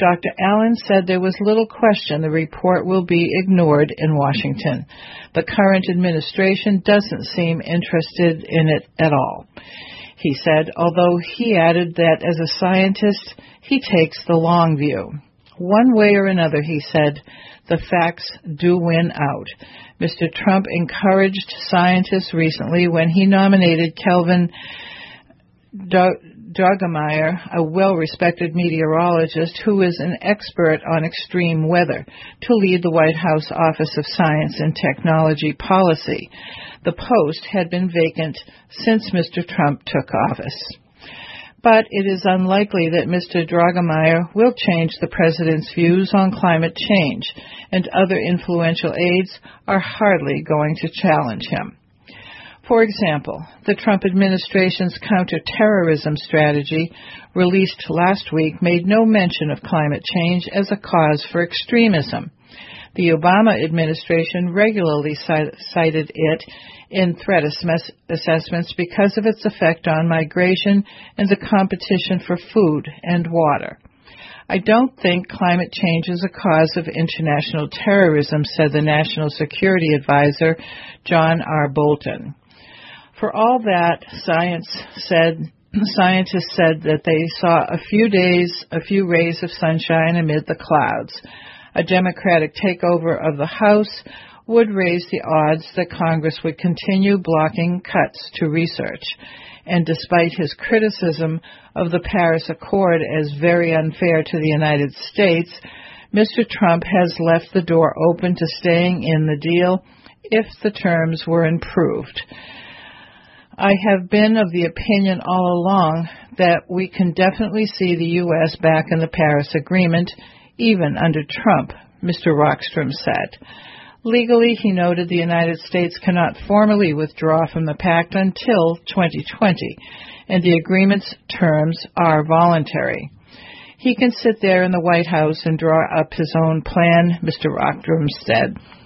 Dr. Allen said there was little question the report will be ignored in Washington. The current administration doesn't seem interested in it at all. He said, although he added that as a scientist, he takes the long view. One way or another, he said, the facts do win out. Mr. Trump encouraged scientists recently when he nominated Kelvin Droegemeier, a well-respected meteorologist who is an expert on extreme weather, to lead the White House Office of Science and Technology Policy. The post had been vacant since Mr. Trump took office. But it is unlikely that Mr. Droegemeier will change the president's views on climate change, and other influential aides are hardly going to challenge him. For example, the Trump administration's counterterrorism strategy, released last week, made no mention of climate change as a cause for extremism. The Obama administration regularly cited it in threat assessments because of its effect on migration and the competition for food and water. I don't think climate change is a cause of international terrorism, said the National Security Advisor, John R. Bolton. For all that, scientists said that they saw a few rays of sunshine amid the clouds. A Democratic takeover of the House would raise the odds that Congress would continue blocking cuts to research. And despite his criticism of the Paris Accord as very unfair to the United States, Mr. Trump has left the door open to staying in the deal if the terms were improved. I have been of the opinion all along that we can definitely see the U.S. back in the Paris Agreement, even under Trump, Mr. Rockstrom said. Legally, he noted the United States cannot formally withdraw from the pact until 2020, and the agreement's terms are voluntary. He can sit there in the White House and draw up his own plan, Mr. Rockstrom said.